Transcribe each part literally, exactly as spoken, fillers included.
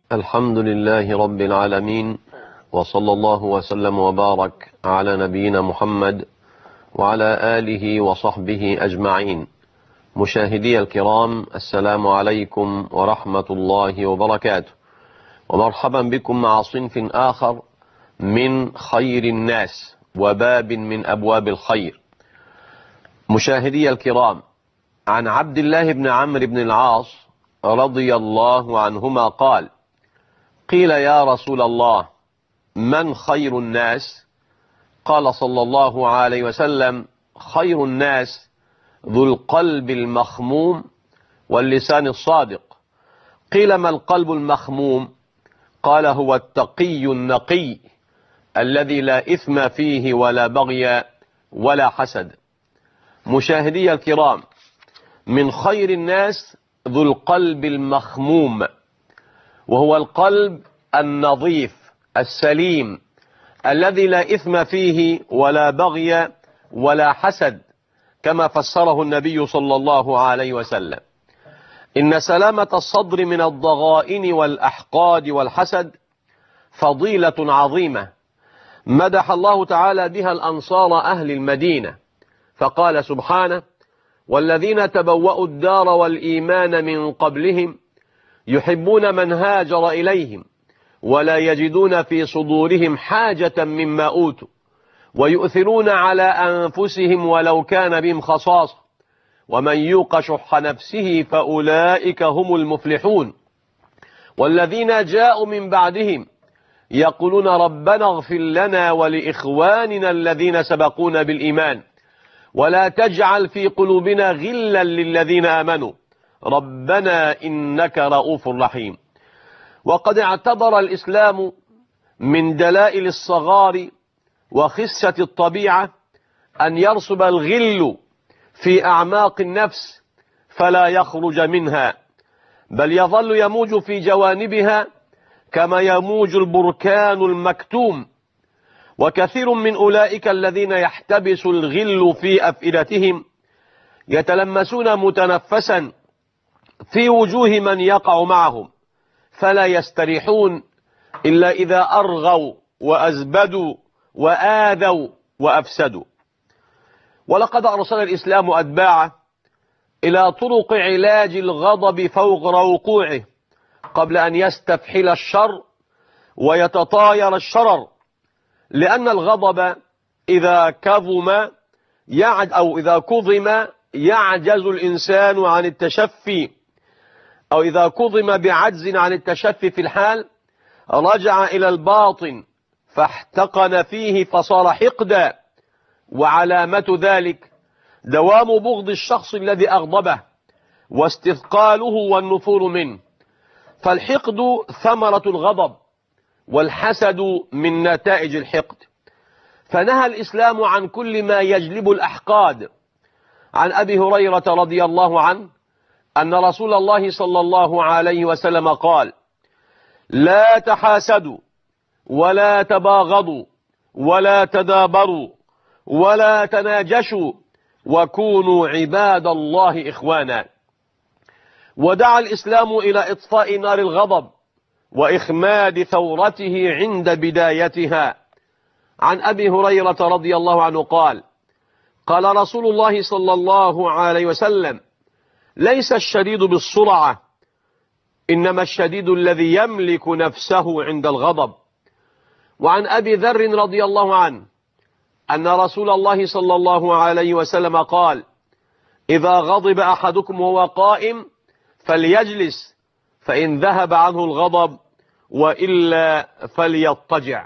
الحمد لله رب العالمين، وصلى الله وسلم وبارك على نبينا محمد وعلى آله وصحبه أجمعين. مشاهدي الكرام، السلام عليكم ورحمة الله وبركاته، ومرحبا بكم مع صنف آخر من خير الناس وباب من أبواب الخير. مشاهدي الكرام، عن عبد الله بن عمرو بن العاص رضي الله عنهما قال: قيل يا رسول الله، من خير الناس؟ قال صلى الله عليه وسلم: خير الناس ذو القلب المخموم واللسان الصادق. قيل: ما القلب المخموم؟ قال: هو التقي النقي الذي لا إثم فيه ولا بغي ولا حسد. مشاهدي الكرام، من خير الناس ذو القلب المخموم، وهو القلب النظيف السليم الذي لا إثم فيه ولا بغي ولا حسد، كما فسره النبي صلى الله عليه وسلم. إن سلامة الصدر من الضغائن والأحقاد والحسد فضيلة عظيمة مدح الله تعالى بها الأنصار أهل المدينة، فقال سبحانه: والذين تبوأوا الدار والإيمان من قبلهم يحبون من هاجر إليهم ولا يجدون في صدورهم حاجة مما أوتوا ويؤثرون على أنفسهم ولو كان بهم خصاصة ومن يوق شح نفسه فأولئك هم المفلحون. والذين جاءوا من بعدهم يقولون ربنا اغفر لنا ولإخواننا الذين سبقونا بالإيمان ولا تجعل في قلوبنا غلا للذين آمنوا ربنا إنك رؤوف رحيم. وقد اعتبر الإسلام من دلائل الصغار وخسة الطبيعة أن يرسب الغل في أعماق النفس فلا يخرج منها، بل يظل يموج في جوانبها كما يموج البركان المكتوم. وكثير من أولئك الذين يحتبس الغل في أفئدتهم يتلمسون متنفسا في وجوه من يقع معهم، فلا يستريحون إلا إذا أرغوا وأزبدوا وآذوا وأفسدوا. ولقد أرسل الإسلام أتباعه إلى طرق علاج الغضب فوق وقوعه قبل أن يستفحل الشر ويتطاير الشرر، لأن الغضب إذا كظم يعد أو إذا كظم يعجز الإنسان عن التشفي، أو إذا كظم بعجز عن التشفي في الحال رجع إلى الباطن فاحتقن فيه فصار حقدا، وعلامة ذلك دوام بغض الشخص الذي أغضبه واستثقاله والنفور منه. فالحقد ثمرة الغضب، والحسد من نتائج الحقد. فنهى الإسلام عن كل ما يجلب الأحقاد. عن أبي هريرة رضي الله عنه أن رسول الله صلى الله عليه وسلم قال: لا تحاسدوا ولا تباغضوا ولا تدابروا ولا تناجشوا وكونوا عباد الله إخوانا. ودعا الإسلام إلى إطفاء نار الغضب وإخماد ثورته عند بدايتها. عن أبي هريرة رضي الله عنه قال: قال رسول الله صلى الله عليه وسلم: ليس الشديد بالسرعة، إنما الشديد الذي يملك نفسه عند الغضب. وعن أبي ذر رضي الله عنه أن رسول الله صلى الله عليه وسلم قال: إذا غضب أحدكم وهو قائم فليجلس، فإن ذهب عنه الغضب وإلا فليضطجع.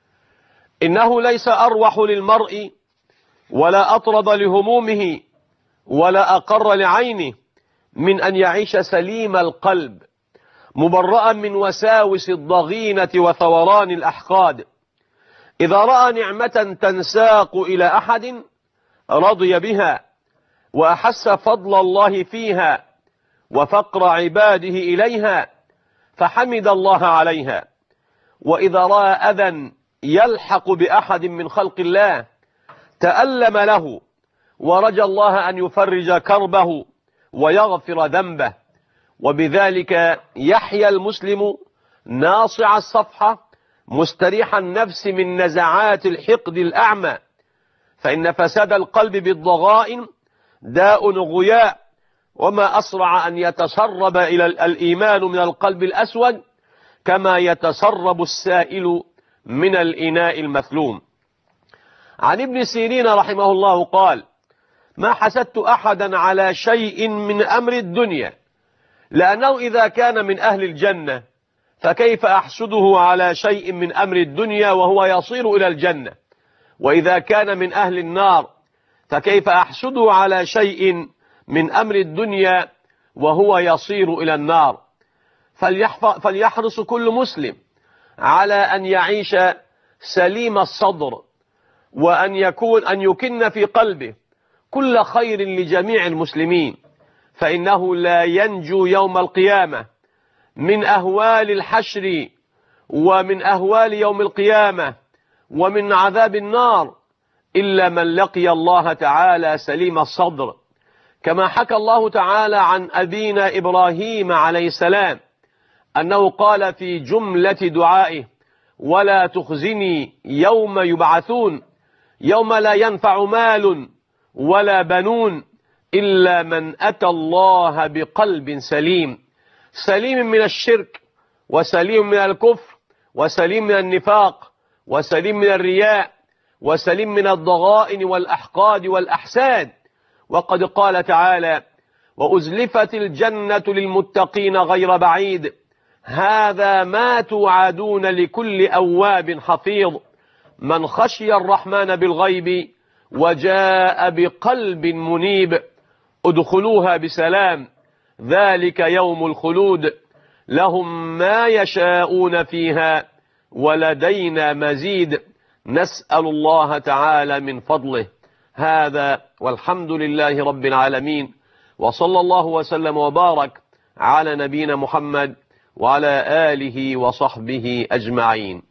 إنه ليس أروح للمرء ولا أطرد لهمومه ولا أقر لعينه من أن يعيش سليم القلب مبرأ من وساوس الضغينة وثوران الأحقاد. إذا رأى نعمة تنساق إلى أحد رضي بها وأحس فضل الله فيها وفقر عباده إليها فحمد الله عليها. وإذا رأى أذى يلحق بأحد من خلق الله تألم له ورجى الله أن يفرج كربه ويغفر ذنبه. وبذلك يحيا المسلم ناصع الصفحة مستريح النفس من نزعات الحقد الأعمى، فإن فساد القلب بالضغائن داء غياء، وما أسرع أن يتسرب إلى الإيمان من القلب الأسود كما يتسرب السائل من الإناء المثلوم. عن ابن سيرين رحمه الله قال: ما حسدت أحدا على شيء من أمر الدنيا، لأنه إذا كان من أهل الجنة فكيف أحسده على شيء من أمر الدنيا وهو يصير إلى الجنة، وإذا كان من أهل النار فكيف أحسده على شيء من أمر الدنيا وهو يصير إلى النار. فليحرص كل مسلم على أن يعيش سليم الصدر، وأن يكون أن يكن في قلبه كل خير لجميع المسلمين، فإنه لا ينجو يوم القيامة من أهوال الحشر ومن أهوال يوم القيامة ومن عذاب النار إلا من لقي الله تعالى سليم الصدر، كما حكى الله تعالى عن أبينا إبراهيم عليه السلام أنه قال في جملة دعائه: ولا تخزني يوم يبعثون يوم لا ينفع مال ولا بنون إلا من أتى الله بقلب سليم، سليم من الشرك وسليم من الكفر وسليم من النفاق وسليم من الرياء وسليم من الضغائن والأحقاد والأحساد. وقد قال تعالى: وأزلفت الجنة للمتقين غير بعيد هذا ما توعدون لكل أواب حفيظ من خشي الرحمن بالغيب وجاء بقلب منيب ادخلوها بسلام ذلك يوم الخلود لهم ما يشاءون فيها ولدينا مزيد نسأل الله تعالى من فضله. هذا والحمد لله رب العالمين، وصلى الله وسلم وبارك على نبينا محمد وعلى آله وصحبه أجمعين.